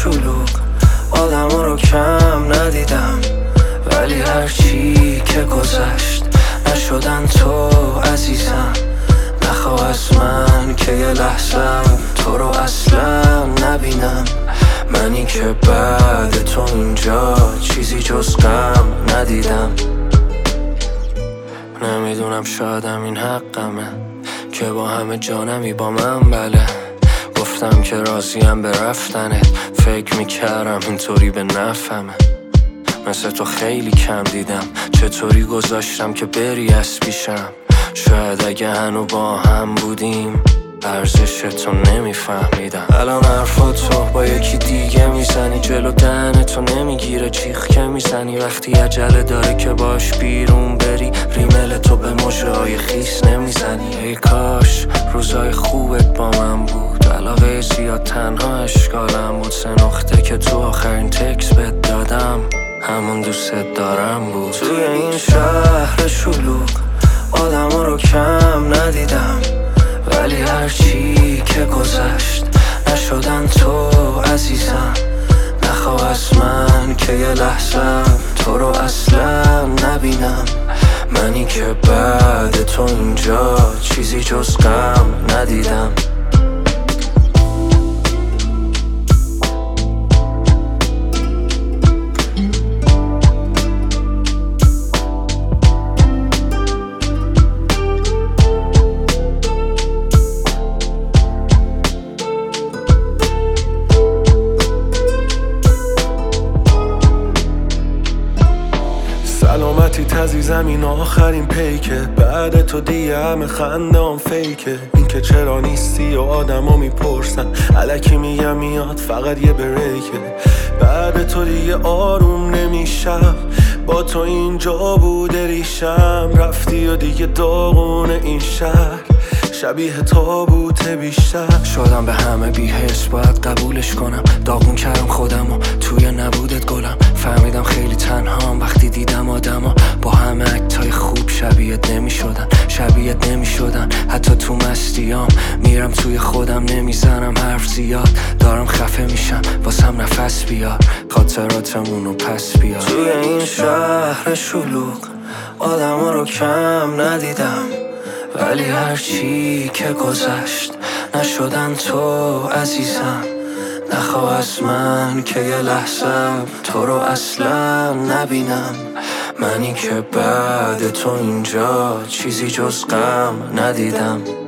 شلوغ آدما رو کم ندیدم، ولی هرچی که گذشت نشدن تو عزیزم. نخواه از من که یه لحظه تو رو اصلا نبینم، منی که بعد تو اینجا چیزی جز غم ندیدم. نمیدونم شایدم این حقمه که با همه جانمی با من، بله گفتم که راضیم به رفتنت، فکر میکردم اینطوری به نفهمه. مثل تو خیلی کم دیدم، چطوری گذاشتم که بری از پیشم. شاید اگه هنو با هم بودیم ارزش تو نمیفهمیدم. الان حرفاتو با یکی دیگه میزنی، جلو دهنتو نمیگیره جیغ که میزنی. وقتی عجله داره که باش بیرون بری، ریمل تو به مژه‌های خیس نمیزنی. ای کاش روزای خوبت با من بود، علاقه زیاد تنها اشکالم بود. 3 نقطه که تو آخرین تکس بهت دادم همون دوست دارم بود. توی این شهر شلوغ آدما رو کم ندیدم، ولی هرچی که گذشت نشدن تو عزیزم. نخواه از من که یه لحظه تو رو اصلا نبینم، منی که بعد تو اینجا چیزی جز غم ندیدم. سلامتی تزیزم این آخرین پیکه، بعد تو دیگه همه خنده هم فیکه. این که چرا نیستی و آدم ها میپرسن، الکی میگم میاد فقط یه بریکه. بعد تو دیگه آروم نمیشم، با تو اینجا بوده ریشم. رفتی و دیگه داغونه این شهر، شبیه تابوت بیشتر. شدم به همه بی‌حس باید قبولش کنم، داغون کردم خودمو توی نبودت گلم. فهمیدم خیلی تنهام وقتی دیدم آدما با همه اکتای خوب شبیهت نمیشدن. حتی تو مستیام میرم توی خودم، نمیزنم حرف زیاد، دارم خفه میشم واسم نفس بیار، خاطراتمونو پس بیار. توی این شهر شلوغ آدما رو کم ندیدم، ولی هرچی که گذشت نشدن تو عزیزم. نخواه از من که یه لحظه تو رو اصلا نبینم، منی که بعد تو اینجا چیزی جز غم ندیدم.